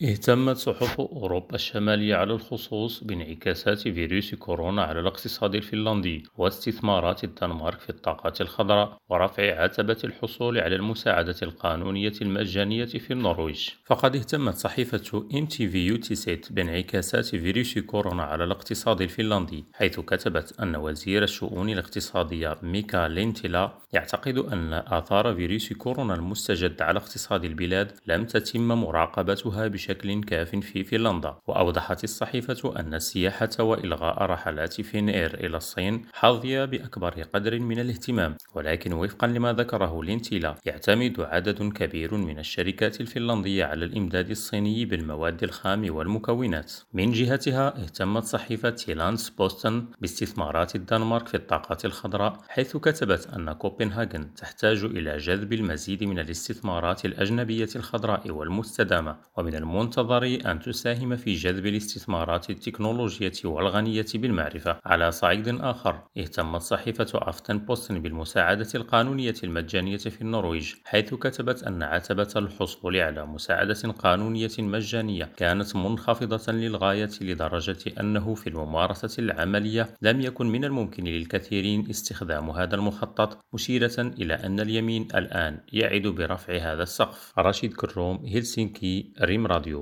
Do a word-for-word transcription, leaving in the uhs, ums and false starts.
اهتمت صحف أوروبا الشمالية على الخصوص بانعكاسات فيروس كورونا على الاقتصاد الفنلندي واستثمارات الدنمارك في الطاقة الخضراء ورفع عتبة الحصول على المساعدة القانونية المجانية في النرويج. فقد اهتمت صحيفة إم تي في يوتيسيت بانعكاسات فيروس كورونا على الاقتصاد الفنلندي، حيث كتبت أن وزير الشؤون الاقتصادية ميكا لينتيلا يعتقد أن آثار فيروس كورونا المستجد على اقتصاد البلاد لم تتم مراقبتها بشكل بشكل كاف في فنلندا. وأوضحت الصحيفة أن السياحة وإلغاء رحلات فين إير إلى الصين حظي بأكبر قدر من الاهتمام، ولكن وفقا لما ذكره لينتيلا يعتمد عدد كبير من الشركات الفنلندية على الإمداد الصيني بالمواد الخام والمكونات. من جهتها اهتمت صحيفة تيلانس بوستن باستثمارات الدنمارك في الطاقة الخضراء، حيث كتبت أن كوبنهاغن تحتاج إلى جذب المزيد من الاستثمارات الأجنبية الخضراء والمستدامة، ومن المنتظر أن تساهم في جذب الاستثمارات التكنولوجية والغنية بالمعرفة. على صعيد آخر اهتمت صحيفة أفتن بوستن بالمساعدة القانونية المجانية في النرويج، حيث كتبت أن عتبة الحصول على مساعدة قانونية مجانية كانت منخفضة للغاية لدرجة أنه في الممارسة العملية لم يكن من الممكن للكثيرين استخدام هذا المخطط، مشيرة إلى أن اليمين الآن يعد برفع هذا السقف. رشيد كروم، هلسنكي، ريم راديو.